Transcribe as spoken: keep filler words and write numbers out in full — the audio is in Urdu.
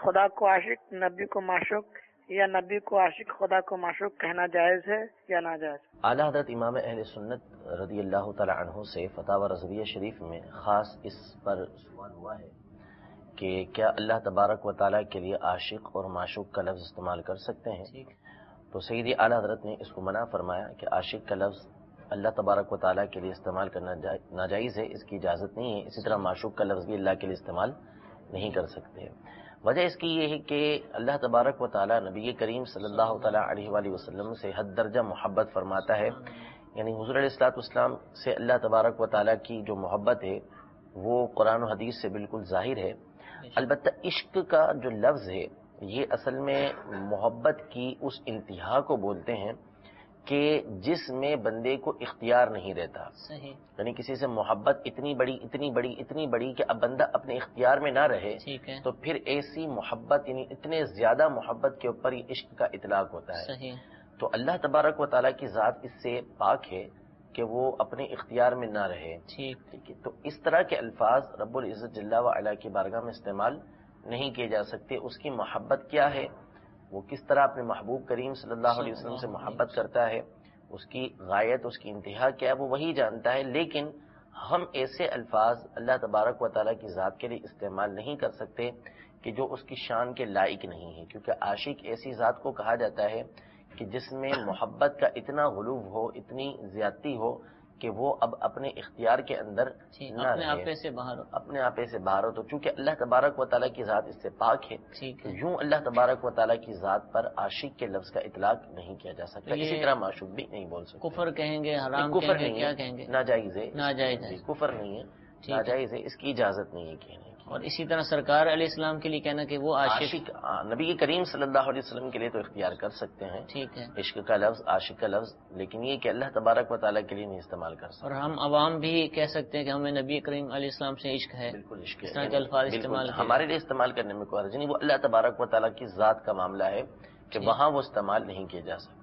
خدا کو عاشق نبی کو معشوق یا نبی کو عاشق خدا کو معشوق کہنا جائز ہے یا ناجائز؟ اعلیٰ حضرت امام اہل سنت رضی اللہ تعالی عنہ سے فتاوی رضویہ شریف میں خاص اس پر سوال ہوا ہے کہ کیا اللہ تبارک و تعالیٰ کے لیے عاشق اور معشوق کا لفظ استعمال کر سکتے ہیں؟ تو سیدی اعلیٰ حضرت نے اس کو منع فرمایا کہ عاشق کا لفظ اللہ تبارک و تعالیٰ کے لیے استعمال کرنا ناجائز ہے، اس کی اجازت نہیں ہے۔ اسی طرح معشوق کا لفظ بھی اللہ کے لیے استعمال نہیں کر سکتے۔ وجہ اس کی یہ ہے کہ اللہ تبارک و تعالیٰ نبی کریم صلی اللہ تعالیٰ علیہ وآلہ وسلم سے حد درجہ محبت فرماتا ہے، یعنی حضور علیہ الصلوۃ والسلام سے اللہ تبارک و تعالیٰ کی جو محبت ہے وہ قرآن و حدیث سے بالکل ظاہر ہے۔ البتہ عشق کا جو لفظ ہے یہ اصل میں محبت کی اس انتہا کو بولتے ہیں کہ جس میں بندے کو اختیار نہیں رہتا، یعنی کسی سے محبت اتنی بڑی اتنی بڑی اتنی بڑی کہ اب بندہ اپنے اختیار میں نہ رہے، تو پھر ایسی محبت یعنی اتنے زیادہ محبت کے اوپر یہ عشق کا اطلاق ہوتا ہے۔ تو اللہ تبارک و تعالیٰ کی ذات اس سے پاک ہے کہ وہ اپنے اختیار میں نہ رہے، ٹھیک ہے۔ تو اس طرح کے الفاظ رب العزت جل وعلا کی بارگاہ میں استعمال نہیں کیے جا سکتے۔ اس کی محبت کیا ہے، وہ کس طرح اپنے محبوب کریم صلی اللہ علیہ وسلم سے محبت کرتا ہے، اس کی غایت اس کی انتہا کیا ہے، وہ وہی جانتا ہے۔ لیکن ہم ایسے الفاظ اللہ تبارک و تعالیٰ کی ذات کے لیے استعمال نہیں کر سکتے کہ جو اس کی شان کے لائق نہیں ہے، کیونکہ عاشق ایسی ذات کو کہا جاتا ہے کہ جس میں محبت کا اتنا غلو ہو، اتنی زیادتی ہو کہ وہ اب اپنے اختیار کے اندر نہ اپنے آپے سے باہر ہو، اپنے آپے سے باہر ہو۔ تو چونکہ اللہ تبارک و تعالیٰ کی ذات اس سے پاک ہے، تو یوں اللہ تبارک و تعالیٰ کی ذات پر عاشق کے لفظ کا اطلاق نہیں کیا جا سکتا، اسی طرح معشوق بھی نہیں بول سکتے۔ کفر کہیں گے، حرام کفر کہیں گے، نہیں کیا ہے، کہیں گے؟ ناجائز ہے، ناجائز ہے، کفر نہیں ہے، ناجائز ہے، اس کی اجازت نہیں ہے کہنے کی۔ اور اسی طرح سرکار علیہ السلام کے لیے کہنا کہ وہ عاشق، عاشق نبی کریم صلی اللہ علیہ وسلم کے لیے تو اختیار کر سکتے ہیں، ٹھیک ہے، عشق کا لفظ، عاشق کا لفظ، لیکن یہ کہ اللہ تبارک و تعالیٰ کے لیے نہیں استعمال کر سکتے۔ اور ہم عوام بھی کہہ سکتے ہیں کہ ہمیں نبی کریم علیہ السلام سے عشق ہے، بالکل عشق اس طرح ہے، کے الفاظ استعمال بالکل ہمارے لیے استعمال کرنے میں کوئی حرج نہیں، وہ اللہ تبارک و تعالیٰ کی ذات کا معاملہ ہے کہ وہاں وہ استعمال نہیں کیے جا سکتے۔